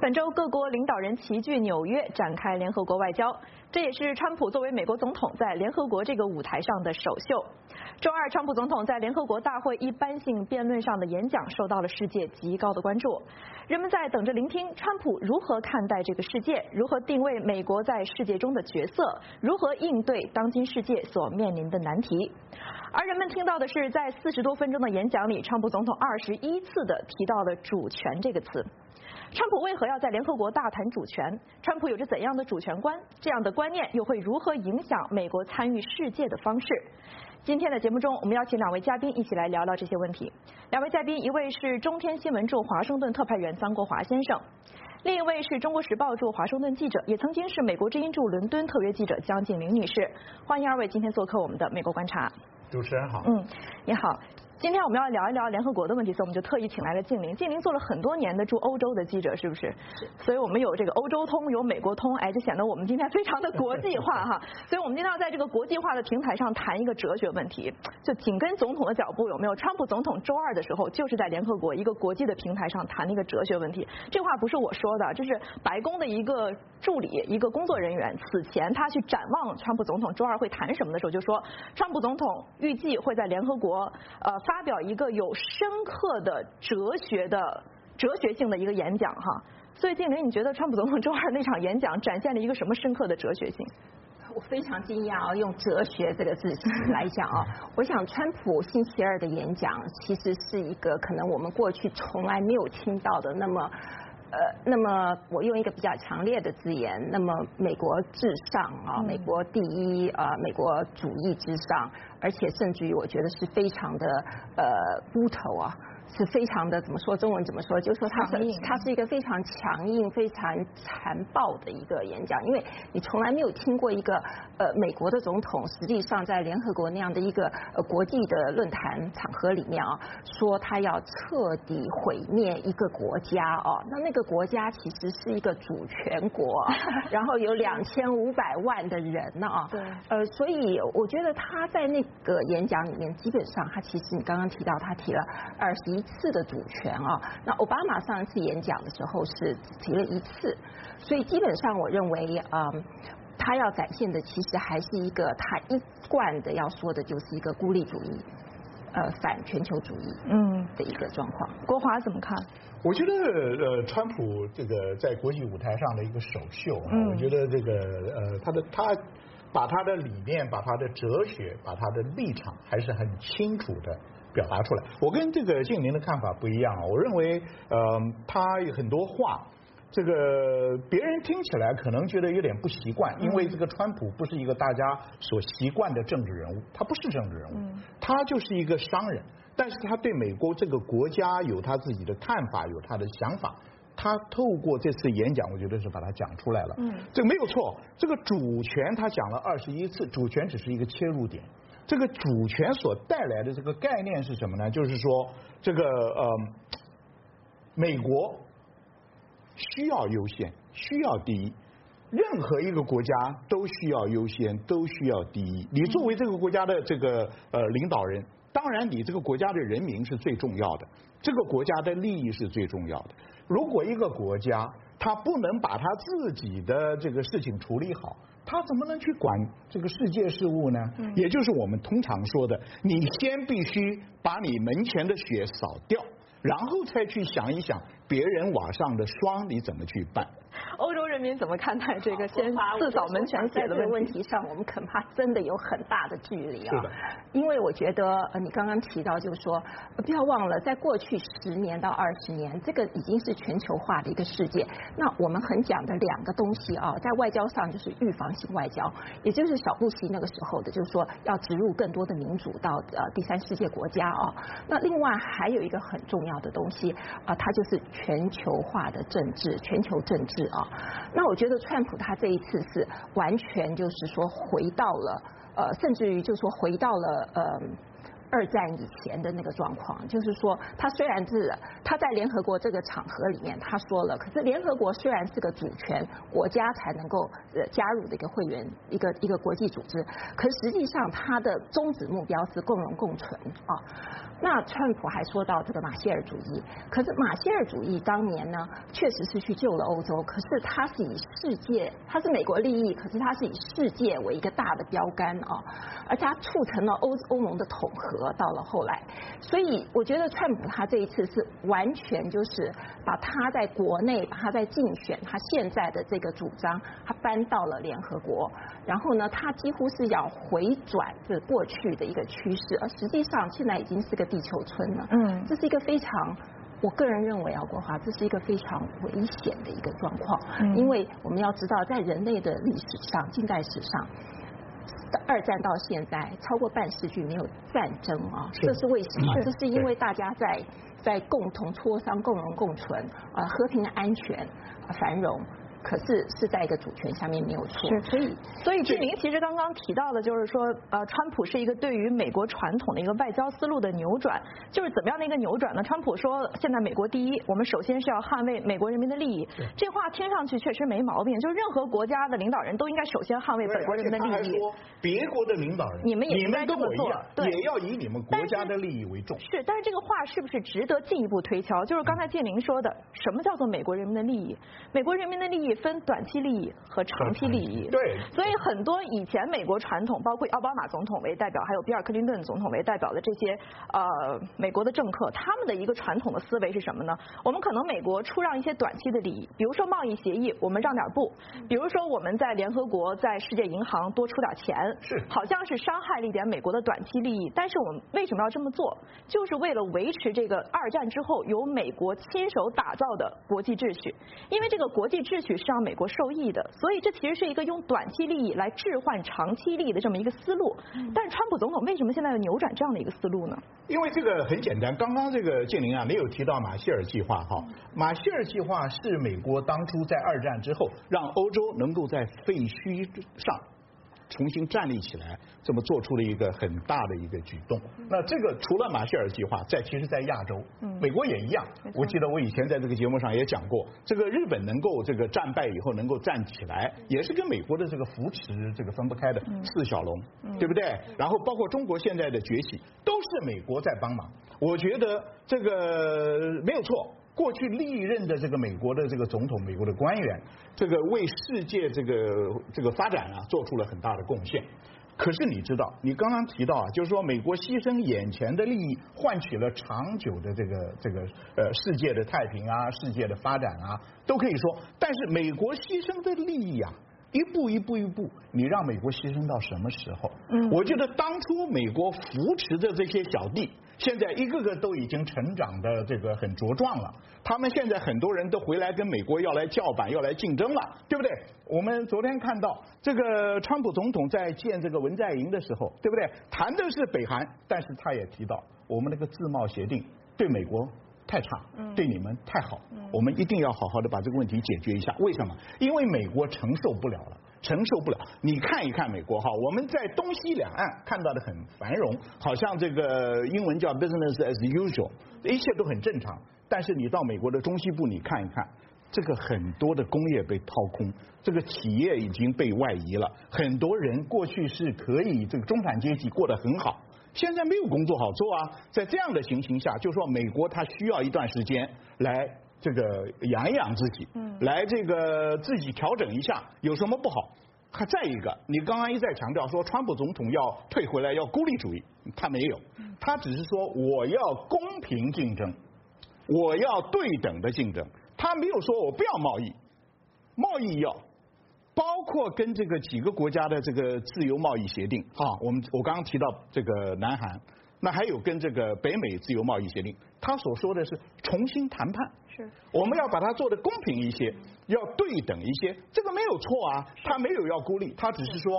本周各国领导人齐聚纽约，展开联合国外交，这也是川普作为美国总统在联合国这个舞台上的首秀。周二，川普总统在联合国大会一般性辩论上的演讲受到了世界极高的关注。人们在等着聆听川普如何看待这个世界，如何定位美国在世界中的角色，如何应对当今世界所面临的难题。而人们听到的是，在40多分钟的演讲里，川普总统21次的提到了主权这个词。川普为何要在联合国大谈主权？川普有着怎样的主权观？这样的观念又会如何影响美国参与世界的方式？今天的节目中，我们邀请2位嘉宾一起来聊聊这些问题。2位嘉宾，一位是中天新闻驻华盛顿特派员桑国华先生，另一位是中国时报驻华盛顿记者，也曾经是美国之音驻伦敦特约记者江静玲女士。欢迎2位今天做客我们的美国观察。 主持人好。 你好。今天我们要聊一聊联合国的问题，所以我们就特意请来了静玲。静玲做了很多年的驻欧洲的记者，是不是？ 是。 所以我们有这个欧洲通，有美国通，就显得我们今天非常的国际化哈。所以我们今天要在这个国际化的平台上谈一个哲学问题，就紧跟总统的脚步，有没有？川普总统周二的时候就是在联合国一个国际的平台上谈了一个哲学问题。这话不是我说的，这是白宫的一个助理，一个工作人员。此前他去展望川普总统周二会谈什么的时候，就说川普总统预计会在联合国发表一个有深刻的哲学性的一个演讲哈。所以静玲，你觉得川普总统周二那场演讲展现了一个什么深刻的哲学性？ 我非常惊讶用哲学这个字来讲我想川普星期二的演讲其实是一个可能我们过去从来没有听到的那么我用一个比较强烈的字眼，那么美国至上美国第一美国主义之上，而且甚至于我觉得是非常的乌头是非常的，怎么说中文怎么说，就是说它是一个非常强硬非常残暴的一个演讲，因为你从来没有听过一个美国的总统实际上在联合国那样的一个国际的论坛场合里面说他要彻底毁灭一个国家那个国家其实是一个主权国然后有2500万的人对所以我觉得他在那个演讲里面基本上他其实你刚刚提到他提了21次的主权那奥巴马上一次演讲的时候是只提了1次，所以基本上我认为他要展现的其实还是一个他一贯的要说的就是一个孤立主义反全球主义的一个状况。 国华怎么看？ 我觉得川普这个在国际舞台上的一个首秀我觉得这个他把他的理念把他的哲学把他的立场还是很清楚的表达出来。我跟这个静玲的看法不一样我认为他有很多话这个别人听起来可能觉得有点不习惯，因为这个川普不是一个大家所习惯的政治人物，他不是政治人物他就是一个商人，但是他对美国这个国家有他自己的看法有他的想法，他透过这次演讲我觉得是把它讲出来了这个没有错。这个主权他讲了21次，主权只是一个切入点。这个主权所带来的这个概念是什么呢？就是说这个美国需要优先，需要第一，任何一个国家都需要优先，都需要第一。你作为这个国家的这个领导人，当然你这个国家的人民是最重要的，这个国家的利益是最重要的。如果一个国家他不能把他自己的这个事情处理好，他怎么能去管这个世界事务呢？也就是我们通常说的，你先必须把你门前的雪扫掉，然后才去想一想别人瓦上的霜你怎么去办。 欧洲人民怎么看待这个先自扫门前雪的问题上？我们恐怕真的有很大的距离是的， 因为我觉得你刚刚提到就是说不要忘了在过去10年到20年这个已经是全球化的一个世界。那我们很讲的2个东西在外交上就是预防性外交，也就是小布希那个时候的就是说要植入更多的民主到第3世界国家那另外还有一个很重要的东西它就是全球化的政治，全球政治那我觉得川普他这一次是完全就是说回到了甚至于就是说回到了 2战以前的那个状况，就是说他虽然是他在联合国这个场合里面他说了，可是联合国虽然是个主权国家才能够加入的一个会员一个国际组织，可是实际上它的宗旨目标是共荣共存啊。那川普还说到这个马歇尔主义，可是马歇尔主义当年呢，确实是去救了欧洲，可是它是以世界，它是美国利益，可是它是以世界为一个大的标杆啊，而且它促成了欧盟的统合，到了后来，所以我觉得川普他这一次是完全就是把他在国内，把他在竞选他现在的这个主张，他搬到了联合国，然后呢，他几乎是要回转这过去的一个趋势，而实际上现在已经是个地球村了。这是一个非常，我个人认为啊，国华，这是一个非常危险的一个状况，因为我们要知道，在人类的历史上，近代史上，2战到现在超过半世纪没有战争啊，这是为什么？这是因为大家在共同磋商、共荣共存和平、安全、繁荣。可是在一个主权下面没有错， 所以志明其实刚刚提到的就是说，川普是一个对于美国传统的一个外交思路的扭转，就是怎么样的一个扭转呢？川普说，现在美国第一，我们首先是要捍卫美国人民的利益。这话听上去确实没毛病，就是任何国家的领导人都应该首先捍卫本国人民的利益。 他还说，别国的领导人， 你们也应该这么做， 也要以你们国家的利益为重。 但是这个话是不是值得进一步推敲？就是刚才建林说的，什么叫做美国人民的利益？美国人民的利益分短期利益和长期利益。 对， 所以很多以前美国传统，包括奥巴马总统为代表，还有比尔·克林顿总统为代表的这些美国的政客，他们的一个传统的思维是什么呢？我们可能美国出让一些短期的利益，比如说贸易协议，我们让点步；比如说我们在联合国、在世界银行多出点钱，好像是伤害了一点美国的短期利益。但是我们为什么要这么做？就是为了维持这个2战之后由美国亲手打造的国际秩序，因为这个国际秩序是让美国受益的，所以这其实是一个用短期利益来置换长期利益的这么一个思路。但是川普总统为什么现在要扭转这样的一个思路呢？ 因为这个很简单，刚刚这个建林啊没有提到马歇尔计划哈，马歇尔计划是美国当初在2战之后让欧洲能够在废墟上重新站立起来，这么做出了一个很大的一个举动。那这个除了马歇尔计划，其实在亚洲，美国也一样。我记得我以前在这个节目上也讲过，这个日本能够这个战败以后能够站起来，也是跟美国的这个扶持这个分不开的四小龙，对不对？然后包括中国现在的崛起，都是美国在帮忙。我觉得这个没有错。过去历任的这个美国的这个总统、美国的官员，这个为世界这个发展啊做出了很大的贡献。可是你知道，你刚刚提到啊，就是说美国牺牲眼前的利益，换取了长久的这个世界的太平啊、世界的发展啊，都可以说。但是美国牺牲的利益啊，一步，你让美国牺牲到什么时候？我觉得当初美国扶持的这些小弟，现在一个个都已经成长的这个很茁壮了。他们现在很多人都回来跟美国要来叫板，要来竞争了，对不对？我们昨天看到这个川普总统在见这个文在寅的时候，对不对？谈的是北韩，但是他也提到我们那个自贸协定对美国太差，对你们太好，我们一定要好好的把这个问题解决一下。为什么？因为美国承受不了了。你看一看美国哈，我们在东西两岸看到的很繁荣，好像这个英文叫 business as usual， 一切都很正常。但是你到美国的中西部你看一看，这个很多的工业被掏空，这个企业已经被外移了，很多人过去是可以这个中产阶级过得很好，现在没有工作好做啊。在这样的情形下，就说美国它需要一段时间来这个养一养自己，来这个自己调整一下，有什么不好？还再一个，你刚刚一再强调说川普总统要退回来，要孤立主义，他没有，他只是说我要公平竞争，我要对等的竞争，他没有说我不要贸易，贸易要。包括跟这个几个国家的这个自由贸易协定啊，我刚刚提到这个南韩，那还有跟这个北美自由贸易协定，他所说的是重新谈判，是我们要把它做得公平一些，要对等一些，这个没有错啊，他没有要孤立，他只是说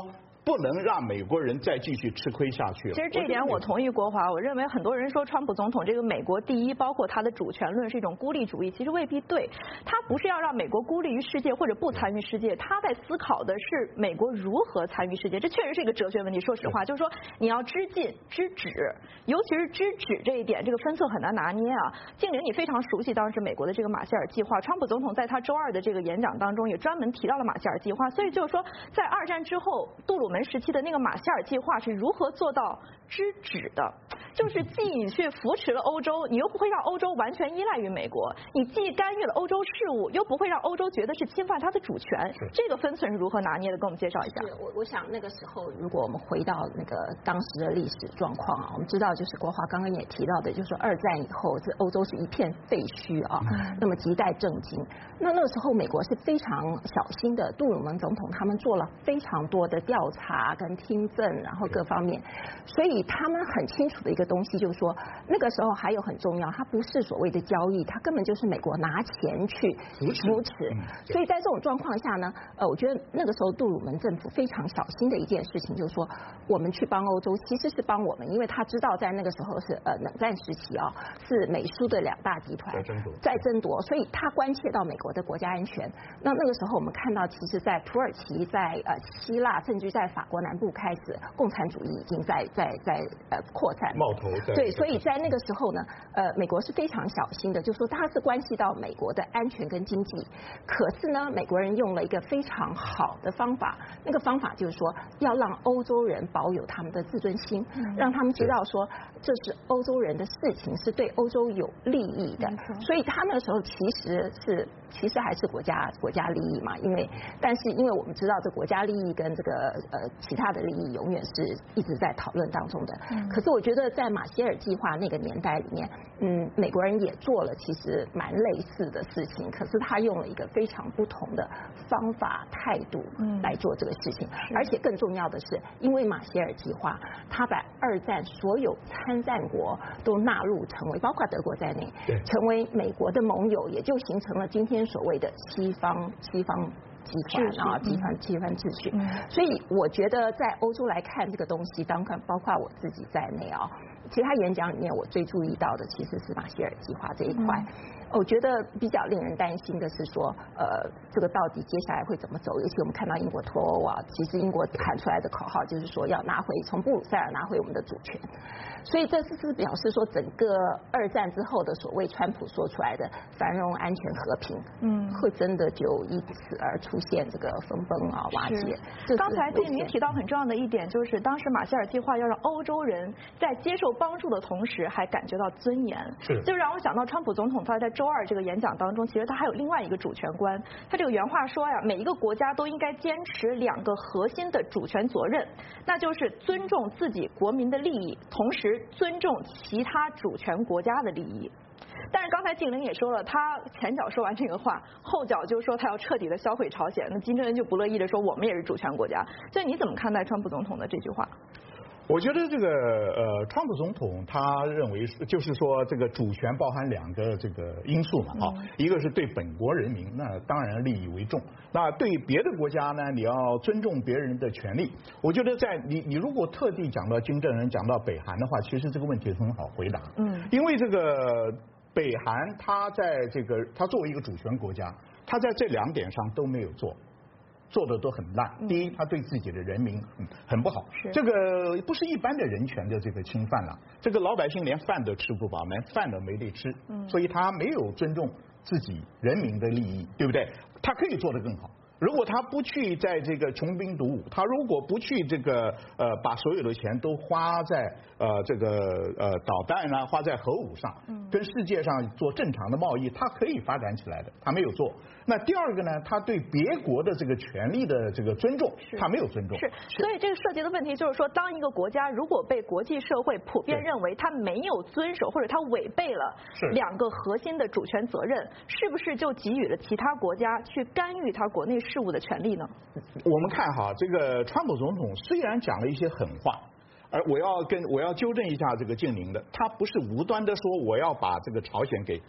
不能让美国人再继续吃亏下去了。 其实这一点我同意国华，我认为很多人说川普总统这个美国第一，包括他的主权论是一种孤立主义，其实未必对。他不是要让美国孤立于世界或者不参与世界，他在思考的是美国如何参与世界。这确实是一个哲学问题。说实话，就是说你要知进知止，尤其是知止这一点，这个分寸很难拿捏啊。静玲，你非常熟悉当时美国的这个马歇尔计划，川普总统在他周二的这个演讲当中也专门提到了马歇尔计划。所以就是说，在二战之后杜鲁门时期的那个马歇尔计划是如何做到知止的，就是既你去扶持了欧洲，你又不会让欧洲完全依赖于美国，你既干预了欧洲事务，又不会让欧洲觉得是侵犯他的主权，这个分寸是如何拿捏的？跟我们介绍一下。 我想那个时候，如果我们回到那个当时的历史状况啊，我们知道就是国华刚刚也提到的，就是说二战以后，这欧洲是一片废墟啊，那么亟待政经。那个时候美国是非常小心的，杜鲁门总统他们做了非常多的调查跟听证，然后各方面，所以他们很清楚的一个东西就是说，那个时候还有很重要，它不是所谓的交易，它根本就是美国拿钱去扶持。所以在这种状况下呢，我觉得那个时候杜鲁门政府非常小心的一件事情就是说，我们去帮欧洲其实是帮我们，因为他知道在那个时候是冷战时期啊，是美苏的两大集团在争夺，所以他关切到美国的国家安全。那个时候我们看到，其实在土耳其、在希腊，甚至在法国南部开始，共产主义已经在扩散冒头。 对，所以在那个时候呢，美国是非常小心的，就是说它是关系到美国的安全跟经济。可是呢，美国人用了一个非常好的方法，那个方法就是说要让欧洲人保有他们的自尊心，让他们知道说这是欧洲人的事情，是对欧洲有利益的。所以他那个时候其实还是国家利益嘛，但是因为我们知道这国家利益跟这个其他的利益永远是一直在讨论当中的。可是我觉得在马歇尔计划那个年代里面，美国人也做了其实蛮类似的事情，可是他用了一个非常不同的方法态度来做这个事情。而且更重要的是，因为马歇尔计划，他把二战所有参战国都纳入成为，包括德国在内，成为美国的盟友，也就形成了今天所谓的西方集团啊，集团秩序。所以我觉得在欧洲来看这个东西，当然包括我自己在内啊，其他演讲里面我最注意到的其实是马歇尔计划这一块。我觉得比较令人担心的是说，这个到底接下来会怎么走？尤其我们看到英国脱欧啊，其实英国喊出来的口号就是说要从布鲁塞尔拿回我们的主权。所以这是表示说，整个二战之后的所谓川普说出来的繁荣、安全、和平，会真的就因此而出现这个分崩啊、瓦解。 刚才静玲提到很重要的一点，就是当时马歇尔计划要让欧洲人在接受帮助的同时，还感觉到尊严。就让我想到川普总统他在周二这个演讲当中，其实他还有另外一个主权观。他这个原话说呀，每一个国家都应该坚持2个核心的主权责任，那就是尊重自己国民的利益，同时尊重其他主权国家的利益。但是刚才静玲也说了，他前脚说完这个话，后脚就说他要彻底的销毁朝鲜，那金正恩就不乐意的说我们也是主权国家。所以你怎么看待川普总统的这句话？ 我觉得这个川普总统他认为就是说这个主权包含2个这个因素嘛，一个是对本国人民，那当然利益为重；那对别的国家呢，你要尊重别人的权利。我觉得在你如果特地讲到金正恩、讲到北韩的话，其实这个问题很好回答。因为这个北韩他在这个他作为一个主权国家，他在这2点上都没有做的都很烂。第一，他对自己的人民很不好，这个不是一般的人权的这个侵犯了。这个老百姓连饭都吃不饱，连饭都没得吃，所以他没有尊重自己人民的利益，对不对？他可以做得更好。如果他不去在这个穷兵黩武，他如果不去这个把所有的钱都花在这个导弹啊，花在核武上，跟世界上做正常的贸易，他可以发展起来的，他没有做。那第2个呢，他对别国的这个权利的这个尊重，他没有尊重。 所以这个涉及的问题就是说，当一个国家如果被国际社会普遍认为他没有遵守或者他违背了2个核心的主权责任，是不是就给予了其他国家去干预他国内事务的权利呢？ 我们看哈，这个川普总统虽然讲了一些狠话，而我要纠正一下这个静玲的，他不是无端的说我要把这个朝鲜给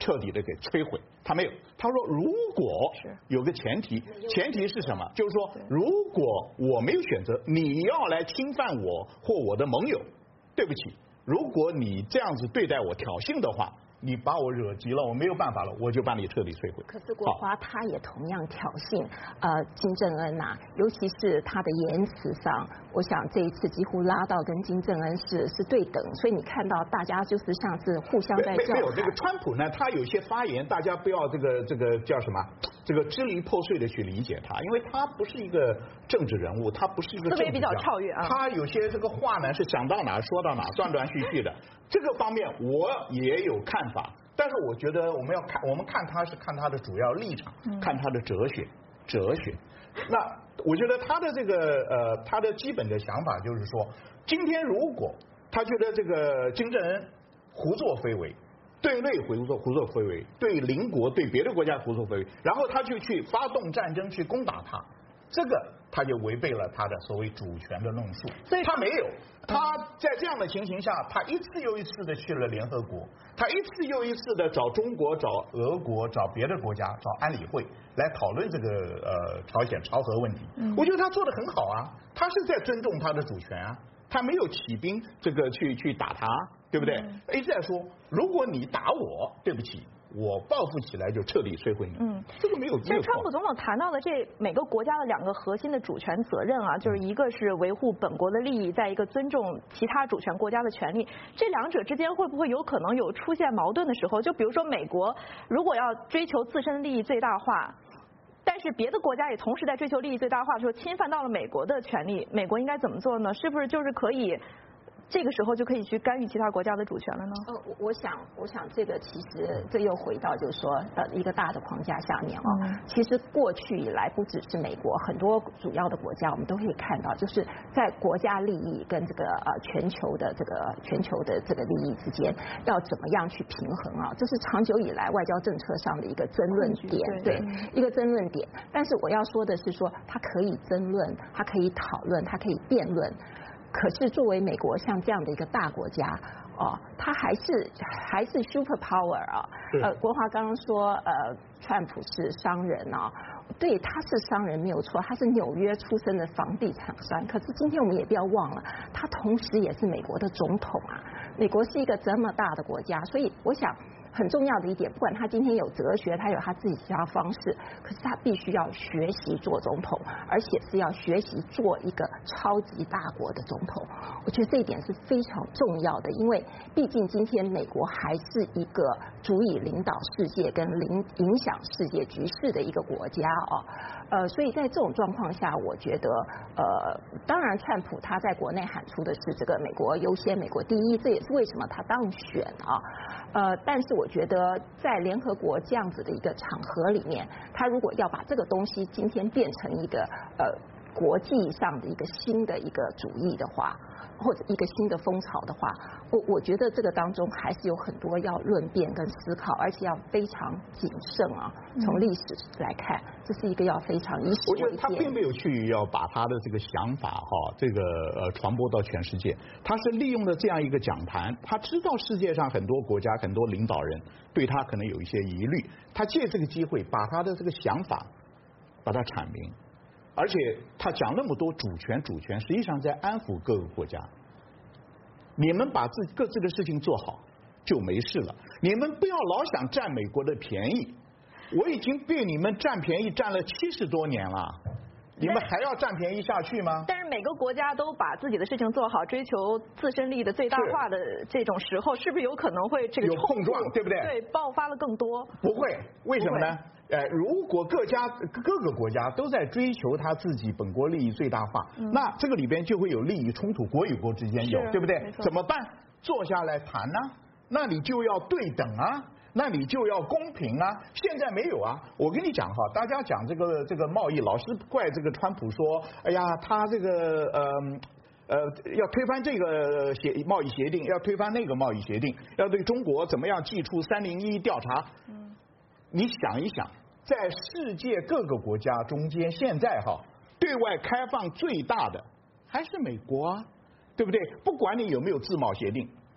彻底的给摧毁，他没有。他说如果有个前提，前提是什么？就是说，如果我没有选择，你要来侵犯我或我的盟友，对不起，如果你这样子对待我挑衅的话，你把我惹急了，我没有办法了，我就把你彻底摧毁。 可是国华他也同样挑衅金正恩呐，尤其是他的言辞上，我想这一次几乎拉到跟金正恩是对等，所以你看到大家就是像是互相在叫喊。 没有这个川普呢，他有些发言，大家不要这个叫什么，这个支离破碎的去理解他，因为他不是一个政治人物，他不是一个政治家， 思维比较跳跃啊。 他有些这个话呢是想到哪说到哪，断断续续的。这个方面我也有看法，但是我觉得我们看他是看他的主要立场，看他的哲学。那我觉得他的这个他的基本的想法就是说，今天如果他觉得这个金正恩胡作非为，对内胡作非为，对邻国对别的国家胡作非为，然后他就去发动战争去攻打他，这个他就违背了他的所谓主权的论述。所以他没有，他在这样的情形下，他一次又一次的去了联合国，他一次又一次的找中国、找俄国、找别的国家、找安理会来讨论这个朝鲜朝核问题。我觉得他做得很好啊，他是在尊重他的主权啊，他没有起兵这个去打他，对不对？一直在说，如果你打我，对不起，我报复起来就彻底摧毁你。这个没有。 其实川普总统谈到的这每个国家的2个核心的主权责任啊，就是一个是维护本国的利益，再一个尊重其他主权国家的权利。这2者之间会不会有可能有出现矛盾的时候？就比如说美国如果要追求自身利益最大化，但是别的国家也同时在追求利益最大化的时候，侵犯到了美国的权利，美国应该怎么做呢？是不是就是可以？这个时候就可以去干预其他国家的主权了呢？ 我想这个其实这又回到就是说一个大的框架下面其实过去以来不只是美国，很多主要的国家我们都可以看到，就是在国家利益跟这个全球的这个利益之间要怎么样去平衡啊？这是长久以来外交政策上的一个争论点，对一个争论点。但是我要说的是说，它可以争论，它可以讨论，它可以辩论。可是作为美国像这样的一个大国家它还是 super power 国华刚刚说川普是商人对，他是商人没有错，他是纽约出身的房地产商。可是今天我们也不要忘了，他同时也是美国的总统美国是一个这么大的国家，所以我想很重要的一点，不管他今天有哲学，他有他自己其他方式，可是他必须要学习做总统，而且是要学习做一个超级大国的总统。我觉得这一点是非常重要的，因为毕竟今天美国还是一个足以领导世界跟影响世界局势的一个国家所以在这种状况下，我觉得当然川普他在国内喊出的是这个美国优先、美国第一，这也是为什么他当选但是我觉得在联合国这样子的一个场合里面，他如果要把这个东西今天变成一个国际上的一个新的一个主义的话，或者一个新的风潮的话，我觉得这个当中还是有很多要论辩跟思考，而且要非常谨慎从历史来看，这是一个要非常以史为鉴。 我觉得他并没有去要把他的这个想法这个传播到全世界，他是利用了这样一个讲坛，他知道世界上很多国家很多领导人对他可能有一些疑虑，他借这个机会把他的这个想法把它阐明。而且他讲那么多主权，实际上在安抚各个国家。你们把各自的事情做好就没事了，你们不要老想占美国的便宜。我已经被你们占便宜占了70多年了，你们还要占便宜下去吗？ 但是每个国家都把自己的事情做好，追求自身利益的最大化的这种时候，是不是有可能会这个有碰撞，对不对？ 对，爆发了更多。 不会，为什么呢？如果各个国家都在追求他自己本国利益最大化，那这个里边就会有利益冲突，国与国之间有，对不对？怎么办？坐下来谈那你就要对等那你就要公平现在没有我跟你讲大家讲这个贸易，老是怪这个川普说，哎呀，他这个要推翻这个贸易协定，要推翻那个贸易协定，要对中国怎么样祭出301调查。你想一想，在世界各个国家中间，现在对外开放最大的还是美国对不对？不管你有没有自贸协定，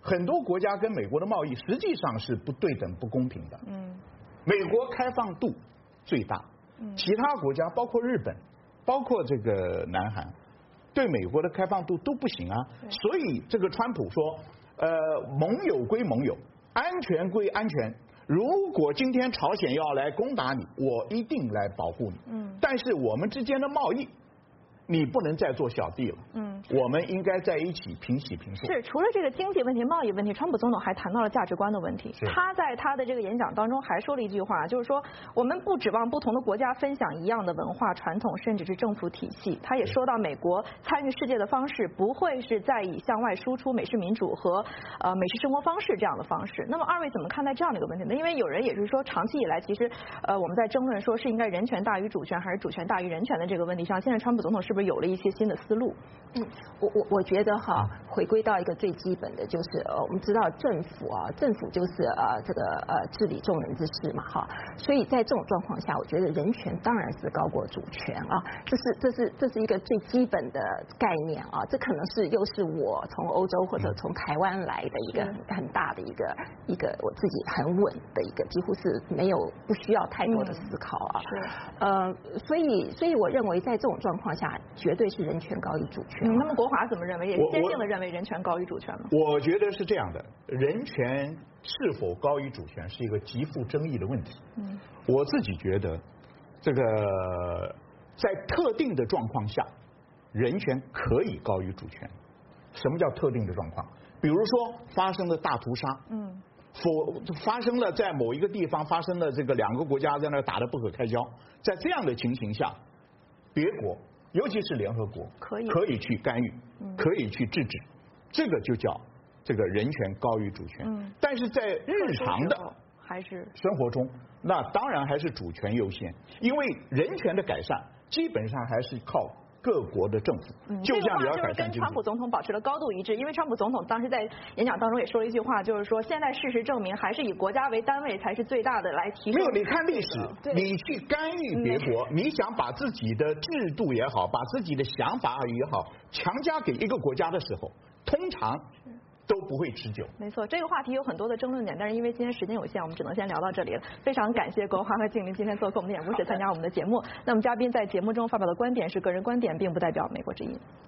很多国家跟美国的贸易实际上是不对等、不公平的。美国开放度最大，其他国家包括日本、包括这个南韩，对美国的开放度都不行啊。所以这个川普说，盟友归盟友，安全归安全。如果今天朝鲜要来攻打你，我一定来保护你。但是我们之间的贸易，你不能再做小弟了。我们应该在一起平起平坐。 是，除了这个经济问题、贸易问题，川普总统还谈到了价值观的问题。他在他的这个演讲当中还说了一句话，就是说我们不指望不同的国家分享一样的文化传统，甚至是政府体系。他也说到，美国参与世界的方式不会是在以向外输出美式民主和美式生活方式这样的方式。那么二位怎么看待这样的一个问题呢？因为有人也是说，长期以来其实我们在争论说是应该人权大于主权还是主权大于人权的这个问题上，现在川普总统是不是有了一些新的思路？ 我觉得哈，回归到一个最基本的就是我们知道政府就是这个治理众人之事嘛哈，所以在这种状况下，我觉得人权当然是高过主权啊，这是一个最基本的概念啊，这可能是又是我从欧洲或者从台湾来的一个很大的一个我自己很稳的一个，几乎是不需要太多的思考啊，所以我认为在这种状况下，绝对是人权高于主权。 那么国华怎么认为？也坚定的认为人权高于主权吗？ 我觉得是这样的，人权是否高于主权是一个极富争议的问题。我自己觉得，这个在特定的状况下，人权可以高于主权。什么叫特定的状况？比如说发生了大屠杀，发生了在某一个地方发生了这个两个国家在那打得不可开交，在这样的情形下，别国尤其是联合国可以去干预，可以去制止，这个就叫这个人权高于主权。但是在日常的还是生活中，那当然还是主权优先，因为人权的改善基本上还是靠各国的政府。就像你要改善经济， 跟川普总统保持了高度一致，因为川普总统当时在演讲当中也说了一句话，就是说现在事实证明，还是以国家为单位才是最大的来提升。 没有，你看历史，你去干预别国，你想把自己的制度也好，把自己的想法也好，强加给一个国家的时候，通常都不会持久。 没错，这个话题有很多的争论点，但是因为今天时间有限，我们只能先聊到这里了。非常感谢国华和静林今天做客我们的演播室参加我们的节目。那么嘉宾在节目中发表的观点是个人观点，并不代表美国之音。